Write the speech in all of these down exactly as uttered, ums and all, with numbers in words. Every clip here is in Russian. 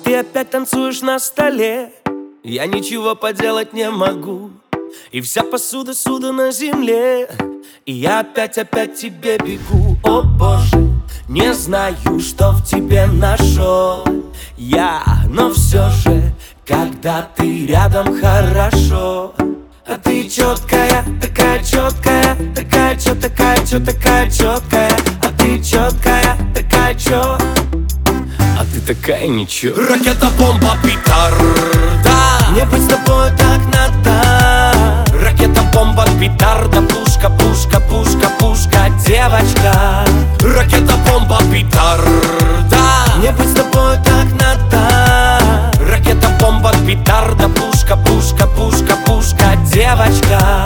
ты опять танцуешь на столе, я ничего поделать не могу. И вся посуда суда на земле, и я опять-опять тебе бегу. О боже, не знаю, что в тебе нашел я, но все же, когда ты рядом, хорошо. А ты четкая, такая четкая, такая чё, такая чё, такая четкая. А ты четкая, такая чё, а ты такая ничего. Ракета, бомба, петарда, мне быть с тобой так надо. ракета, бомба, петарда, пушка, пушка, пушка, пушка, девочка. Ракета, бомба, петарда, мне быть с тобой так надо. ракета, бомба, петарда, пушка, пушка, пушка, пушка, девочка.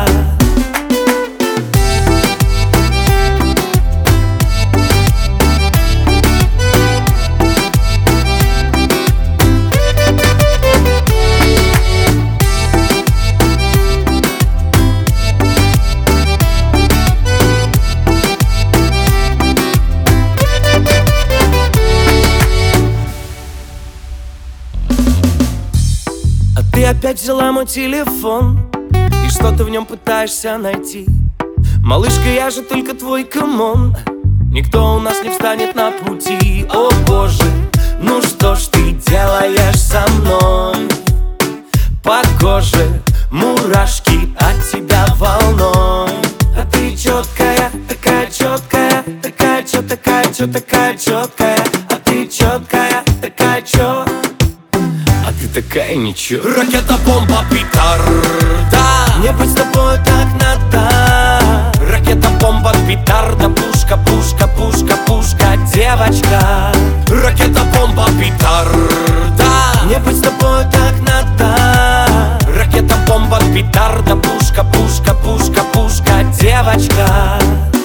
Ты опять взяла мой телефон, и что ты в нем пытаешься найти? Малышка, я же только твой камон, никто у нас не встанет на пути. О боже, ну что ж ты делаешь со мной? По коже мурашки от тебя волной. А ты четкая, такая четкая, такая чё, такая чё, такая четкая. А ты четкая, такая чё, а ты такая ничего. Ракета, бомба, петарда, мне быть с тобой так надо. ракета, бомба, петарда, пушка, пушка, пушка, пушка, девочка. Ракета, бомба, петарда, мне быть с тобой так надо. ракета, бомба, петарда, пушка, пушка, пушка, пушка, девочка.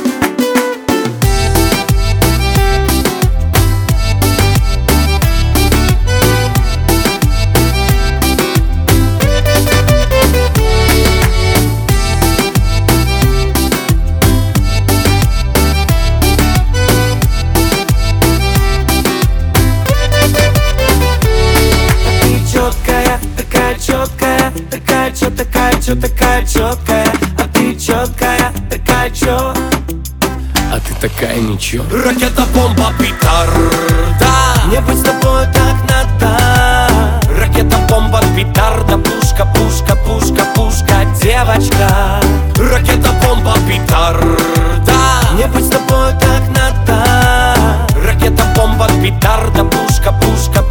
Такая чё, такая чё, такая четкая. А ты четкая, такая чё, а ты такая ничего. Ракета, бомба, петарда, мне быть с тобой так надо. ракета, бомба, петарда, пушка, пушка, пушка, пушка, девочка. Ракета, бомба, петарда, мне быть с тобой так надо. ракета, бомба, петарда, пушка, пушка,